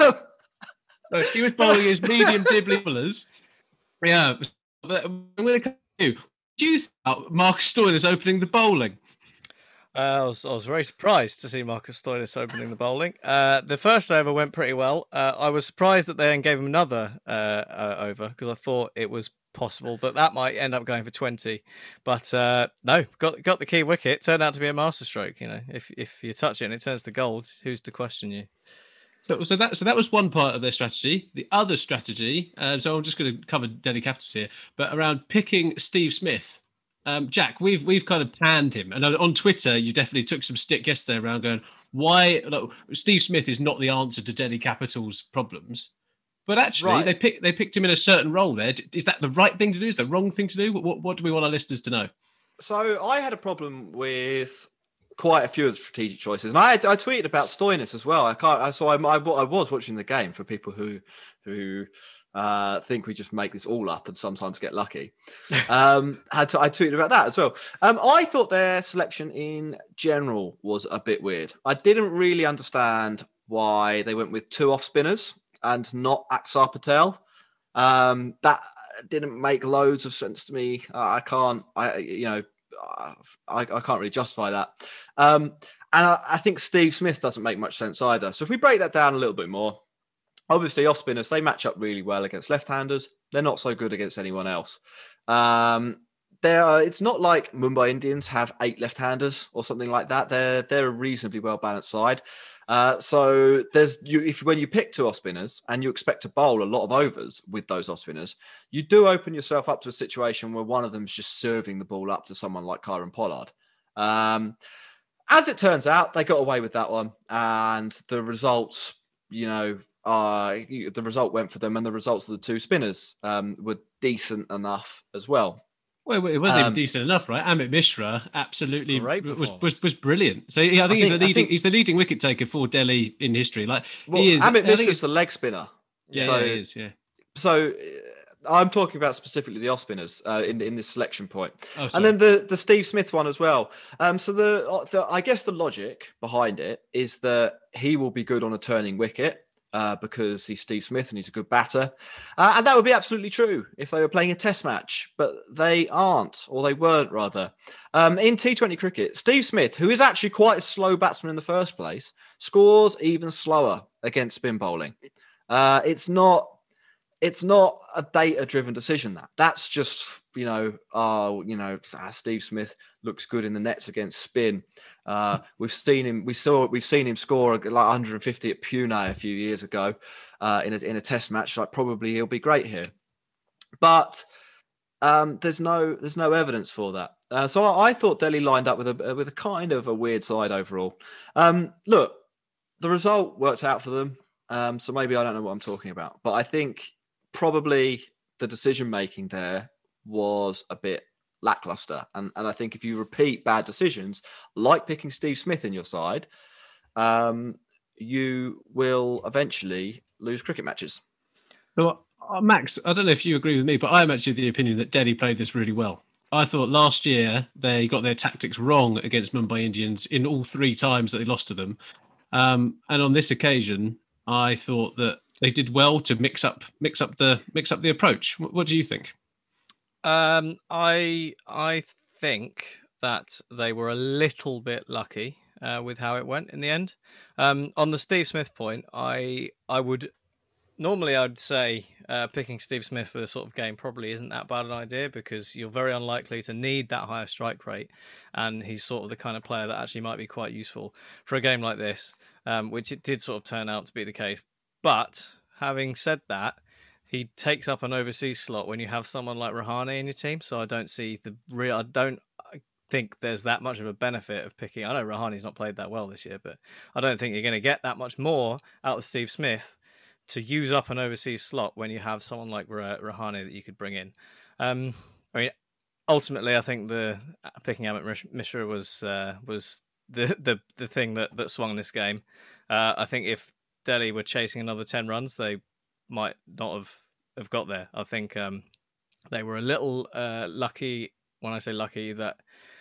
So he was bowling his medium dibbly bowlers. Yeah. But I'm going to come to you. Do you think Marcus Stoinis opening the bowling? I was very surprised to see Marcus Stoinis opening the bowling. The first over went pretty well. I was surprised that they then gave him another over because I thought it was possible that might end up going for 20. But no, got the key wicket. Turned out to be a masterstroke. If you touch it and it turns to gold, who's to question you? So that was one part of their strategy. The other strategy, so I'm just going to cover Delhi Capitals here, but around picking Steve Smith. Jack, we've kind of panned him, and on Twitter, you definitely took some stick yesterday around going, why Steve Smith is not the answer to Delhi Capitals' problems. But actually, they picked him in a certain role there. Is that the right thing to do? Is that the wrong thing to do? What do we want our listeners to know? So I had a problem with quite a few of the strategic choices, and I tweeted about Stoinis as well. I was watching the game for people who think we just make this all up and sometimes get lucky. I tweeted about that as well. I thought their selection in general was a bit weird. I didn't really understand why they went with 2 off spinners and not Axar Patel. That didn't make loads of sense to me. I can't really justify that. And I think Steve Smith doesn't make much sense either. So if we break that down a little bit more, obviously off spinners, they match up really well against left-handers. They're not so good against anyone else. It's not like Mumbai Indians have 8 left-handers or something like that. They're a reasonably well-balanced side. So when you pick 2 off spinners and you expect to bowl a lot of overs with those off spinners, you do open yourself up to a situation where one of them's just serving the ball up to someone like Kieron Pollard. As it turns out, they got away with that one, and the results, the result went for them, and the results of the 2 spinners were decent enough as well. Well, it wasn't even decent enough, right? Amit Mishra absolutely was brilliant. So yeah, I think he's the leading wicket taker for Delhi in history. Like he is. Amit Mishra's the leg spinner. Yeah, he is. Yeah. So I'm talking about specifically the off spinners in this selection point, and then the Steve Smith one as well. So the I guess the logic behind it is that he will be good on a turning wicket. Because he's Steve Smith and he's a good batter. And that would be absolutely true if they were playing a test match, but they aren't, or they weren't rather. In T20 cricket, Steve Smith, who is actually quite a slow batsman in the first place, scores even slower against spin bowling. It's not a data-driven decision. That's just, Steve Smith looks good in the nets against spin. We've seen him score like 150 at Pune a few years ago in a test match. Like probably he'll be great here, but there's no evidence for that. So I thought Delhi lined up with a kind of a weird side overall. Look, the result works out for them. So maybe I don't know what I'm talking about, but I think probably the decision making there was a bit lackluster, and I think if you repeat bad decisions like picking Steve Smith in your side, you will eventually lose cricket matches. So Max, I don't know if you agree with me, but I'm actually of the opinion that Delhi played this really well. I thought last year they got their tactics wrong against Mumbai Indians in all 3 times that they lost to them, and on this occasion I thought that they did well to mix up the approach. What do you think? I think that they were a little bit lucky with how it went in the end. On the Steve Smith point, I'd say picking Steve Smith for this sort of game probably isn't that bad an idea, because you're very unlikely to need that higher strike rate, and he's sort of the kind of player that actually might be quite useful for a game like this, which it did sort of turn out to be the case. But having said that, he takes up an overseas slot when you have someone like Rahane in your team. So I don't think there's that much of a benefit of picking. I know Rahane's not played that well this year, but I don't think you're going to get that much more out of Steve Smith to use up an overseas slot when you have someone like Rahane that you could bring in. I mean, ultimately, I think the picking Amit Mishra was the thing that swung this game. I think if Delhi were chasing another 10 runs, they might not have got there. I think they were a little lucky. When I say lucky, that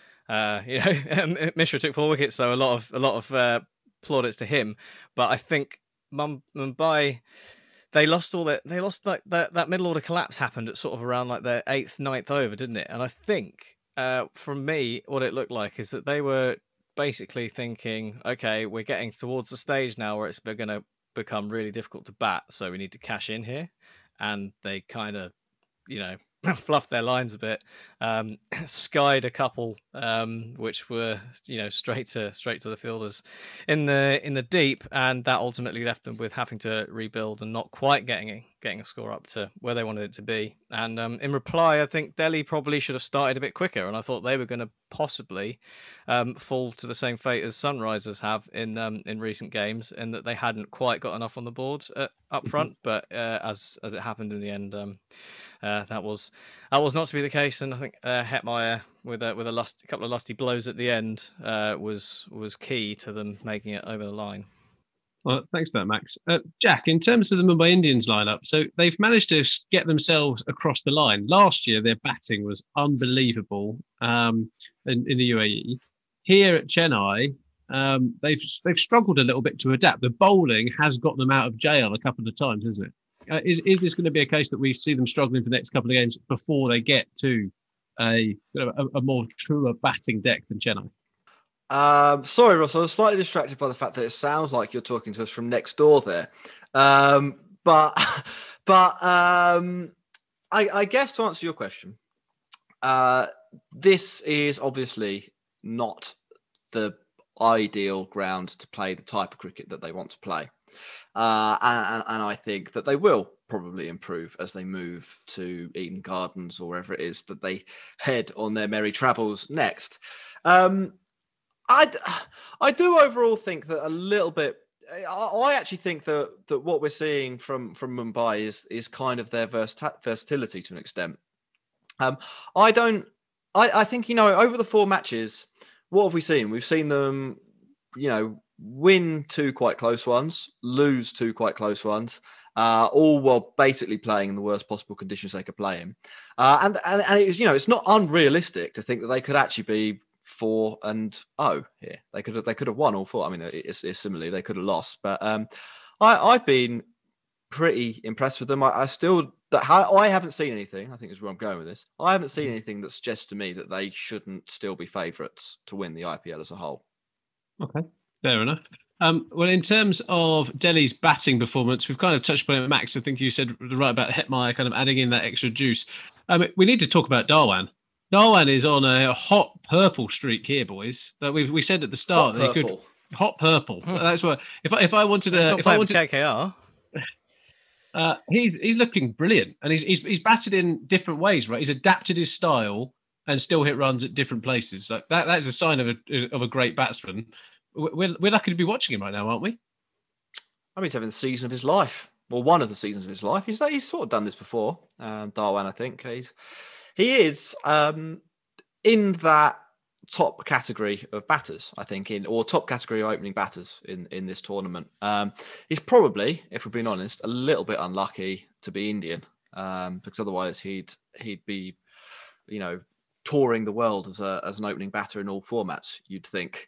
Mishra took 4 wickets, so a lot of plaudits to him. But I think Mumbai, they lost like that middle order collapse happened at sort of around like their 8th, 9th over, didn't it? And I think from me, what it looked like is that they were basically thinking, okay, we're getting towards the stage now where it's going to become really difficult to bat, so we need to cash in here. And they kind of, fluffed their lines a bit, skied a couple, which were, straight to the fielders in the deep, and that ultimately left them with having to rebuild and not quite getting a score up to where they wanted it to be. And in reply, I think Delhi probably should have started a bit quicker, and I thought they were going to possibly fall to the same fate as Sunrisers have in recent games, in that they hadn't quite got enough on the board up front. But as it happened in the end, that was not to be the case, and I think Hetmeyer with a couple of lusty blows at the end was key to them making it over the line. Well, thanks for that, Max. Jack, in terms of the Mumbai Indians lineup, so they've managed to get themselves across the line. Last year, their batting was unbelievable in the UAE. Here at Chennai, they've struggled a little bit to adapt. The bowling has got them out of jail a couple of times, isn't it? Is this going to be a case that we see them struggling for the next couple of games before they get to a more truer batting deck than Chennai? Sorry, Ross, I was slightly distracted by the fact that it sounds like you're talking to us from next door there. But I guess to answer your question, this is obviously not the ideal ground to play the type of cricket that they want to play. And I think that they will probably improve as they move to Eden Gardens or wherever it is that they head on their merry travels next. I do overall think that a little bit. I actually think that what we're seeing from Mumbai is kind of their versatility to an extent. I don't I think, over the 4 matches, what have we seen? We've seen them, win 2 quite close ones, lose 2 quite close ones, all while basically playing in the worst possible conditions they could play in. And it was, it's not unrealistic to think that they could actually be 4-0 here. They could have won all 4. I mean, it's similarly they could have lost, but I've been pretty impressed with them. I haven't seen anything. I think is where I'm going with this. I haven't seen anything that suggests to me that they shouldn't still be favourites to win the IPL as a whole. Okay, fair enough. Well, in terms of Delhi's batting performance, we've kind of touched upon it, Max. I think you said right about Hetmeyer kind of adding in that extra juice. We need to talk about Dhawan. Dhawan is on a hot purple streak here, boys. That we said at the start that he could hot purple. That's what if I wanted to. If I wanted KKR. He's looking brilliant, and he's batted in different ways, right? He's adapted his style and still hit runs at different places. Like that is a sign of a great batsman. We're lucky to be watching him right now, aren't we? I mean, he's having the season of his life. Well, one of the seasons of his life. He's sort of done this before. Dhawan, I think he is in that top category of batters, I think, or top category of opening batters in this tournament. He's probably, if we're being honest, a little bit unlucky to be Indian, because otherwise he'd be, touring the world as an opening batter in all formats, you'd think.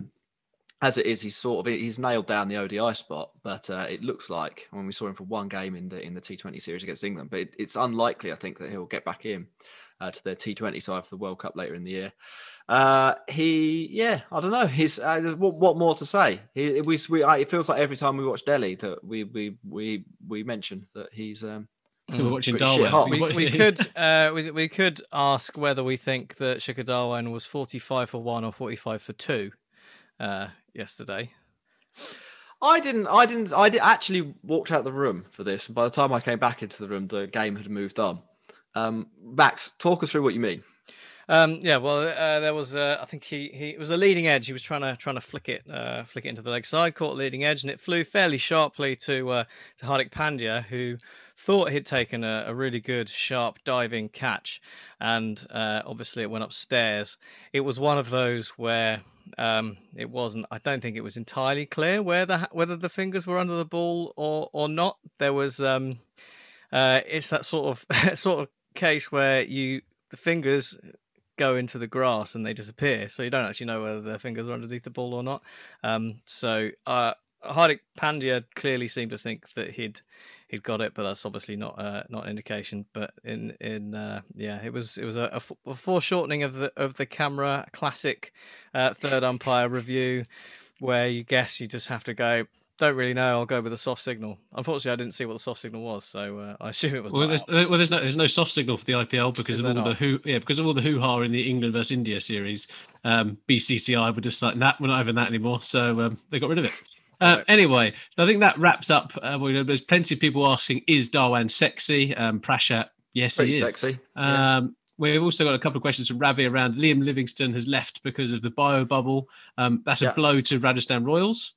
As it is, he's nailed down the ODI spot, but it looks like when we saw him for one game in the T20 series against England, but it's unlikely, I think, that he'll get back in to their T20 side for the World Cup later in the year. I don't know. He's what more to say? It feels like every time we watch Delhi that we mention that he's. We're watching Dhawan. We could ask whether we think that Shikhar Dhawan was 45 for 1 or 45 for 2 yesterday. I actually walked out of the room for this, and by the time I came back into the room, the game had moved on. Max, talk us through what you mean. There was I think it was a leading edge. He was trying to flick it into the leg side, caught leading edge, and it flew fairly sharply to Hardik Pandya, who thought he'd taken a really good sharp diving catch, and obviously it went upstairs. It was one of those where it wasn't. I don't think it was entirely clear whether the fingers were under the ball or not. There was it's that sort of case where the fingers go into the grass and they disappear, so you don't actually know whether the fingers are underneath the ball or not. So Hardik Pandya clearly seemed to think that he'd got it, but that's obviously not an indication. But it was a foreshortening of the camera, classic third umpire review, where you just have to go, don't really know, I'll go with a soft signal. Unfortunately, I didn't see what the soft signal was, so I assume it was. There's no soft signal for the IPL because of all the hoo-ha in the England versus India series. BCCI were just like, nah, we're not having that anymore, so they got rid of it. Anyway, so I think that wraps up. There's plenty of people asking, is Dhawan sexy? Prashat, yes, pretty he is. Sexy. We've also got a couple of questions from Ravi around Liam Livingstone has left because of the bio bubble. That's a blow to Rajasthan Royals.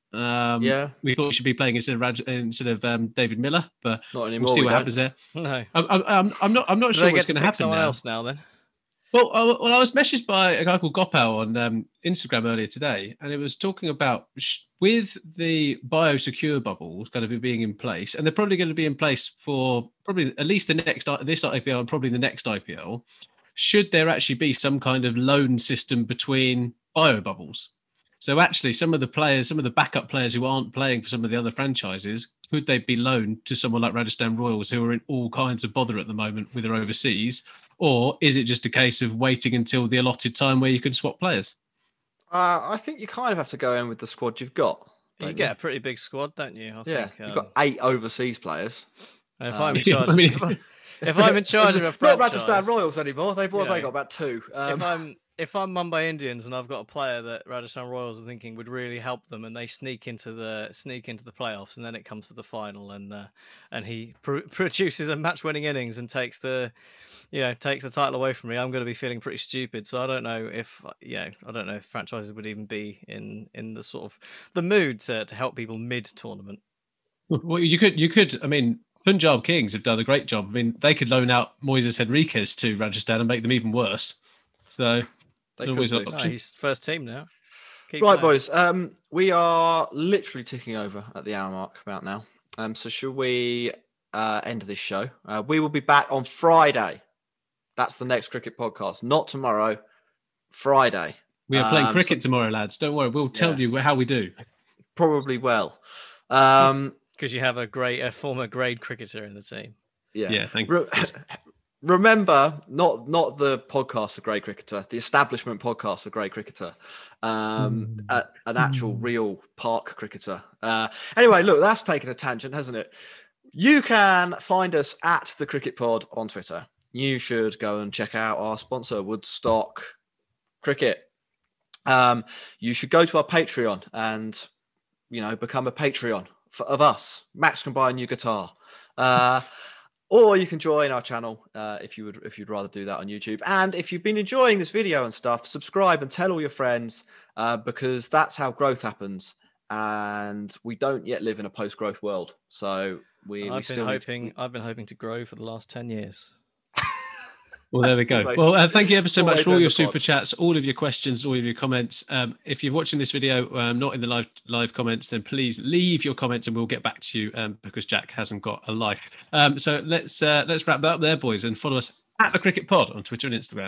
We thought he should be playing instead of David Miller, but not anymore. We'll see what happens there. No, I'm not sure what's going to happen. Someone else now then. Well, I was messaged by a guy called Gopal on Instagram earlier today, and it was talking about with the biosecure bubbles kind of being in place, and they're probably going to be in place for probably at least this IPL and probably the next IPL. Should there actually be some kind of loan system between bio bubbles? So actually, some of the backup players who aren't playing for some of the other franchises, could they be loaned to someone like Rajasthan Royals, who are in all kinds of bother at the moment with their overseas? Or is it just a case of waiting until the allotted time where you can swap players? I think you kind of have to go in with the squad you've got. You get a pretty big squad, don't you? I think you've got 8 overseas players. If I'm in charge, if I'm in charge of a franchise, not Rajasthan Royals anymore. They got about 2. If I'm Mumbai Indians and I've got a player that Rajasthan Royals are thinking would really help them, and they sneak into the playoffs, and then it comes to the final, and he produces a match-winning innings and takes the title away from me, I'm going to be feeling pretty stupid. So I don't know if franchises would even be in the sort of the mood to help people mid-tournament. Well, you could. I mean, Punjab Kings have done a great job. I mean, they could loan out Moises Henriques to Rajasthan and make them even worse. So They always could an do. Oh, option. he's first team now. Keep Right, playing. boys. We are literally ticking over at the hour mark about now. So should we end this show? We will be back on Friday. That's the next cricket podcast. Not tomorrow. Friday. We are playing cricket tomorrow, lads. Don't worry. We'll tell you how we do. Probably well. Because you have a former grade cricketer in the team. Yeah, thank you. Remember, not the podcast, A Grey Cricketer, the establishment podcast, A Grey Cricketer, an actual real park cricketer. Anyway, look, that's taken a tangent, hasn't it? You can find us at the Cricket Pod on Twitter. You should go and check out our sponsor, Woodstock Cricket. You should go to our Patreon and, become a Patreon of us. Max can buy a new guitar. Or you can join our channel if you'd rather do that on YouTube. And if you've been enjoying this video and stuff, subscribe and tell all your friends because that's how growth happens. And we don't yet live in a post-growth world, so I've been hoping to grow for the last 10 years. Well, there we go. Well, thank you ever so much for all your super pod. chats, all of your questions, all of your comments. If you're watching this video, not in the live comments, then please leave your comments and we'll get back to you because Jack hasn't got a life. So let's wrap that up there, boys, and follow us at the Cricket Pod on Twitter and Instagram.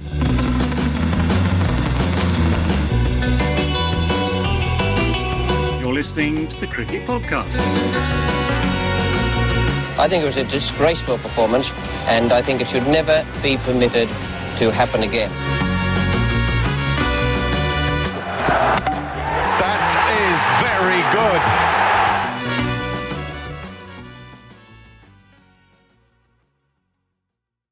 You're listening to the Cricket Podcast. I think it was a disgraceful performance, and I think it should never be permitted to happen again. That is very good.